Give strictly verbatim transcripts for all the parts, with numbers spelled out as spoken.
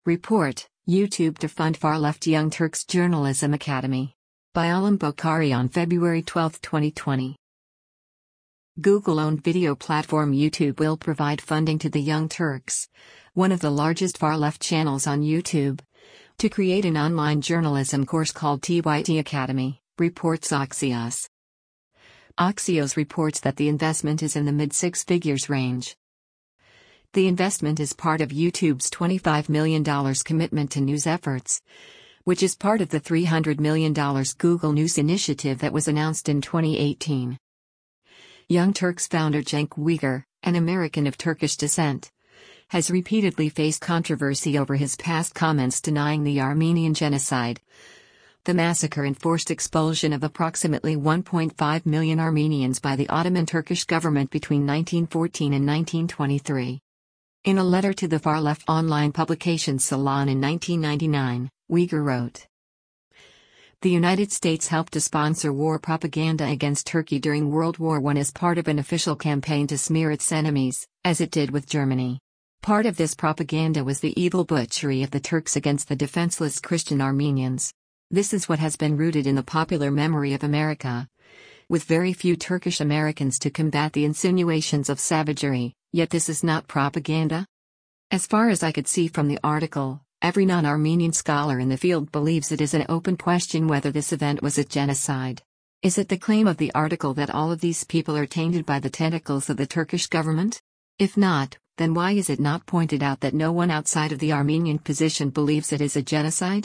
Report, YouTube to fund far-left Young Turks Journalism Academy. By Alim Bokhari on February twelfth, twenty twenty. Google-owned video platform YouTube will provide funding to the Young Turks, one of the largest far-left channels on YouTube, to create an online journalism course called T Y T Academy, reports Axios. Axios reports that the investment is in the mid-six figures range. The investment is part of YouTube's twenty-five million dollars commitment to news efforts, which is part of the three hundred million dollars Google News initiative that was announced in twenty eighteen. Young Turks founder Cenk Uygur, an American of Turkish descent, has repeatedly faced controversy over his past comments denying the Armenian genocide, the massacre and forced expulsion of approximately one point five million Armenians by the Ottoman Turkish government between nineteen fourteen and nineteen twenty-three. In a letter to the far-left online publication Salon in nineteen ninety-nine, Uygur wrote, "The United States helped to sponsor war propaganda against Turkey during World War One as part of an official campaign to smear its enemies, as it did with Germany. Part of this propaganda was the evil butchery of the Turks against the defenseless Christian Armenians. This is what has been rooted in the popular memory of America, with very few Turkish Americans to combat the insinuations of savagery, yet this is not propaganda?" As far as I could see from the article, every non-Armenian scholar in the field believes it is an open question whether this event was a genocide. Is it the claim of the article that all of these people are tainted by the tentacles of the Turkish government? If not, then why is it not pointed out that no one outside of the Armenian position believes it is a genocide?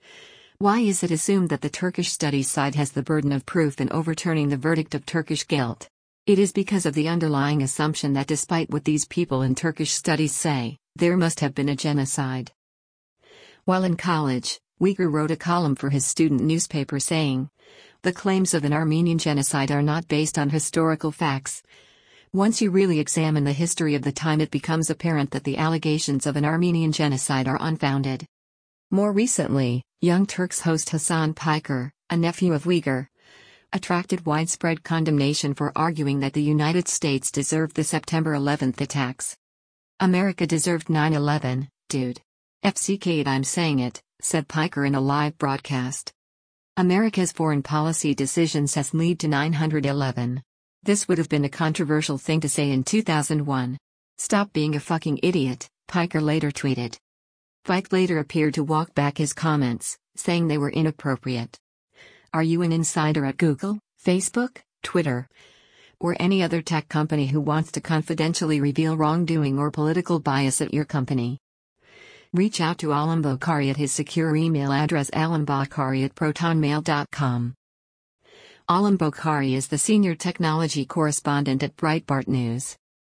Why is it assumed that the Turkish studies side has the burden of proof in overturning the verdict of Turkish guilt? It is because of the underlying assumption that despite what these people in Turkish studies say, there must have been a genocide. While in college, Uygur wrote a column for his student newspaper saying, "The claims of an Armenian genocide are not based on historical facts. Once you really examine the history of the time, it becomes apparent that the allegations of an Armenian genocide are unfounded." More recently, Young Turks host Hasan Piker, a nephew of Uygur, attracted widespread condemnation for arguing that the United States deserved the September eleventh attacks. "America deserved nine eleven, dude. F C K I'm saying it," said Piker in a live broadcast. "America's foreign policy decisions has led to nine eleven. This would have been a controversial thing to say in two thousand one. Stop being a fucking idiot," Piker later tweeted. Piker later appeared to walk back his comments, saying they were inappropriate. Are you an insider at Google, Facebook, Twitter, or any other tech company who wants to confidentially reveal wrongdoing or political bias at your company? Reach out to Alim Bokhari at his secure email address alimbokhari at protonmail dot com. Alim Bokhari is the senior technology correspondent at Breitbart News.